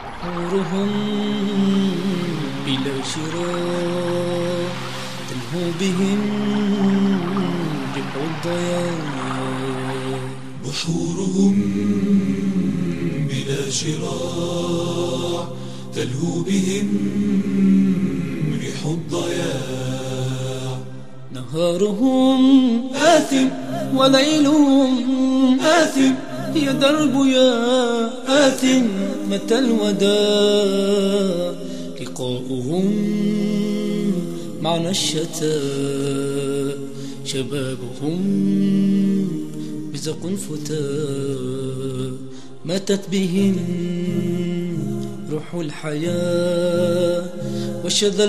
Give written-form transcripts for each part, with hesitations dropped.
حورهم بلا شراء تلهو بهم ربع الضياء. بحورهم بلا شراء تلهو بهم ريح الضياع. نهارهم آثم وليلهم آثم، يا درب يا آثم متى الوداع. لقاؤهم معنى الشتاء، شبابهم بزق فتاة. ماتت بهم روح الحياة وشذا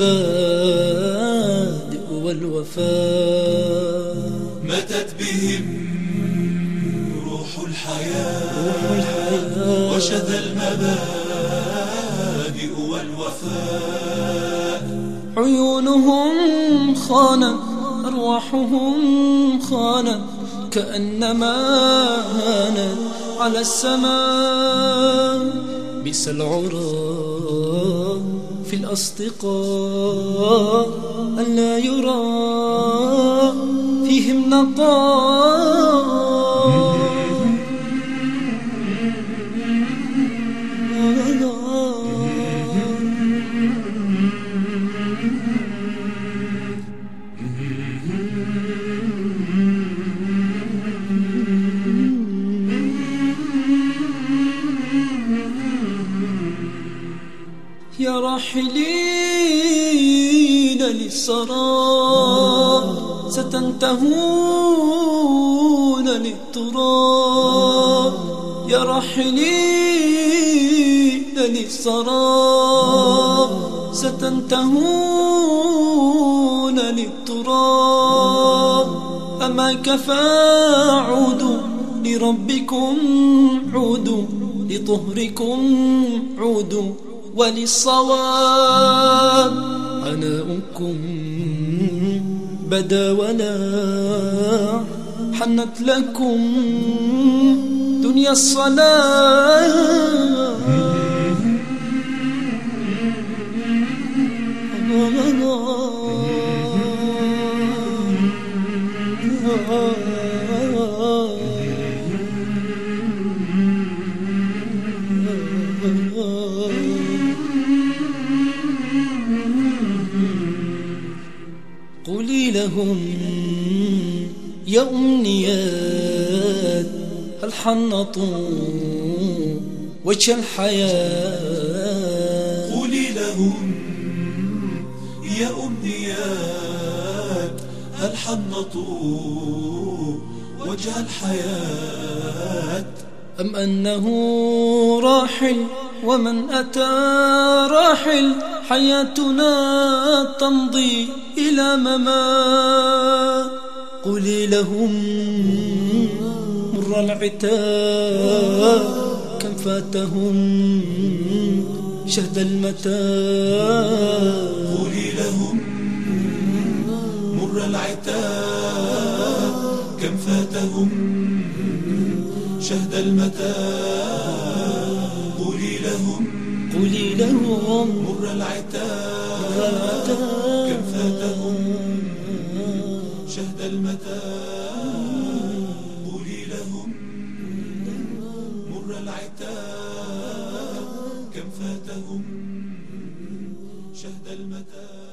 المبادئ والوفاء. ماتت بهم روح الحياة وشذا المبادئ والوفاء. عيونهم خانت أرواحهم خانت، كأنما هانت على السماء. بئس العرى في الأصدقاء ألا يرى فيهم نقاء. يا راحلين للسراب ستنتهون للتراب. يا راحلين للسراب ستنتهون للتراب. أما كفى عودوا لربكم، عودوا لطهركم، عودوا وللصواب. عناؤكم بدا ولا حنت لكم دنيا الصلاة. قولي لهم يا أمنيات هل حنطوا وجه الحياة. قولي لهم يا أمنيات هل حنطوا وجه الحياة. أم أنه راحل ومن أتى راحل، حياتنا تمضي إلى ممات. قولي لهم مر العتاب كم فاتهم شهد المتاع. قولي لهم مر العتاب كم فاتهم شهد المتاع. قولي لهم مر العتاب كم فاتهم شهد المتاع. قولي لهم مر العتاب كم فاتهم شهد المتاع.